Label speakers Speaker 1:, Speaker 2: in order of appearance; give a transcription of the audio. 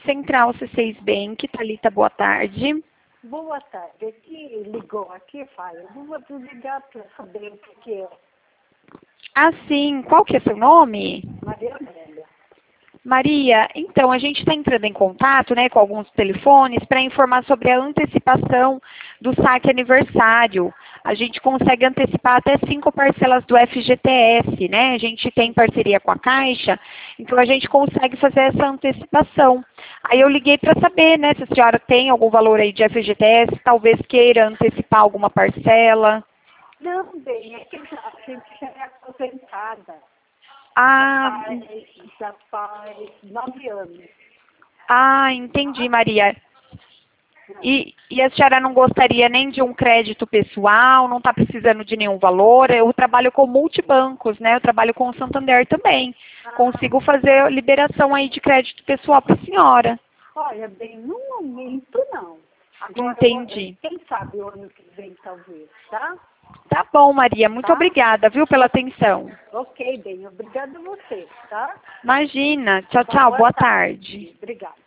Speaker 1: Central C6 Bank, Thalita, boa tarde.
Speaker 2: Boa tarde. Aqui ligou aqui, Fábio. Eu vou ligar para saber o que é.
Speaker 1: Ah, sim. Qual que é seu nome?
Speaker 2: Maria Amélia.
Speaker 1: Maria, então, a gente está entrando em contato, né, com alguns telefones para informar sobre a antecipação do saque aniversário. A gente consegue antecipar até 5 parcelas do FGTS, né? A gente tem parceria com a Caixa, então a gente consegue fazer essa antecipação. Aí eu liguei para saber, né, se a senhora tem algum valor aí de FGTS, talvez queira antecipar alguma parcela.
Speaker 2: Não, bem, é que a gente já é aposentada.
Speaker 1: Ah,
Speaker 2: Já faz 9 anos.
Speaker 1: entendi, Maria. E a senhora não gostaria nem de um crédito pessoal, não está precisando de nenhum valor? Eu trabalho com multibancos, né? Eu trabalho com o Santander também. Consigo fazer liberação aí de crédito pessoal para a senhora.
Speaker 2: Olha, bem, no momento não. Agora,
Speaker 1: Entendi.
Speaker 2: quem sabe o ano que vem, talvez, tá?
Speaker 1: Tá bom, Maria. Muito obrigada, viu, pela atenção.
Speaker 2: Ok, bem, obrigada a você, tá?
Speaker 1: Imagina. Tchau, tchau. Boa tarde.
Speaker 2: Obrigada.